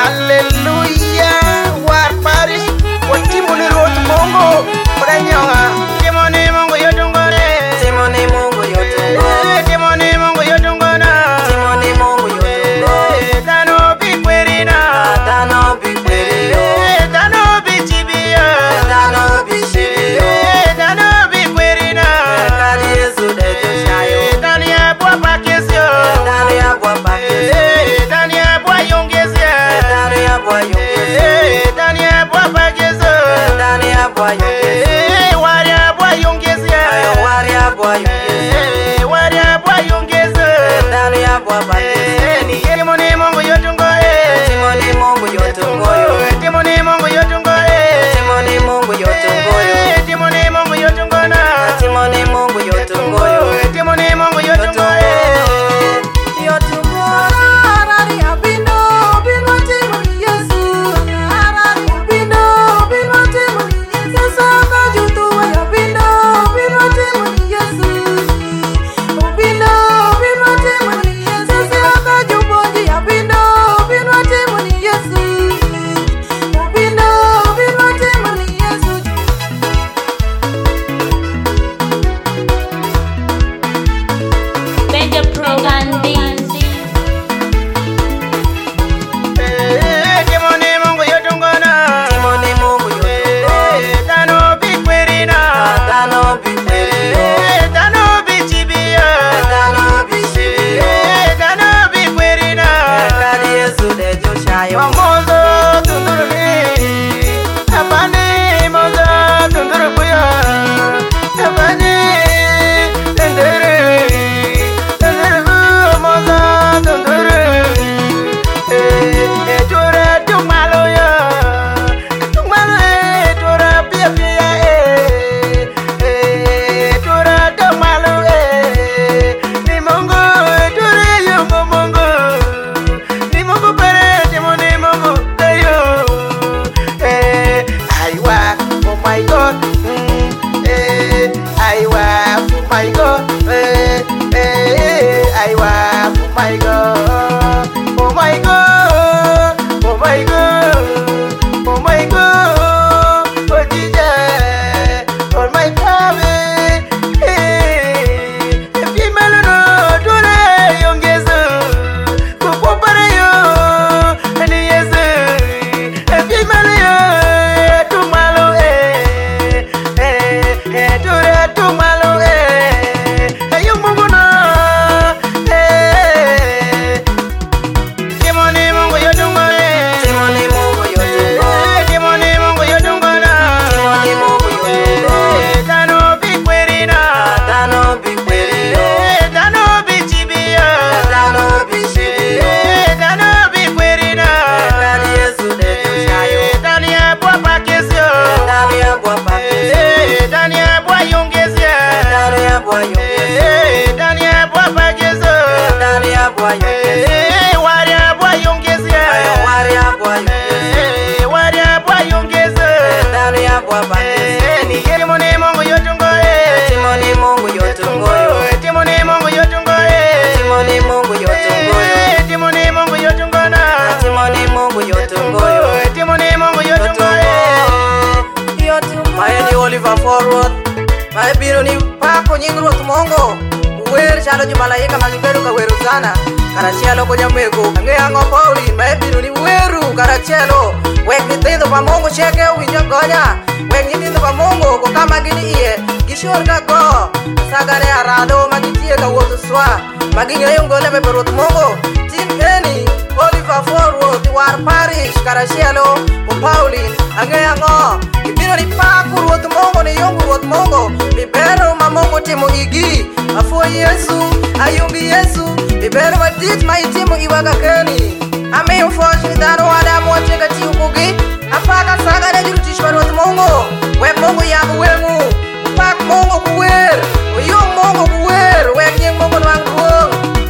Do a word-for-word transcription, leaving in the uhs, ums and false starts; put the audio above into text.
Oliver forward mai biro ni pako nying ruoth mongo wer chalo ju malaika magibedo ka weru sana karachielo ko nyamego ange ango Pauline mai biro ni weru karachielo wek nyithindo pa mongo cheke winjo gonya wek nyithindo pa mongo ko kama gini iye gishor ka go sagane arado magitie ka wuotho swa maging'eyo ngole me ruoth mongo tin eni Oliver forward war parish karachielo ko Pauline ange ango ibiro ni pako ruoth mongo ni yongo ruoth mongo libero ma mongo timo igi afo Yesu ayumbi Yesu libero ma dit ma itimo iwaga keni ame unfortunately dano wada mo chega tiubugi afaka saga de jurutish ma ruoth mongo we mongo yabu wengu pak mongo kuwer oyong mongo kuwer we nyeng mongo nwang duong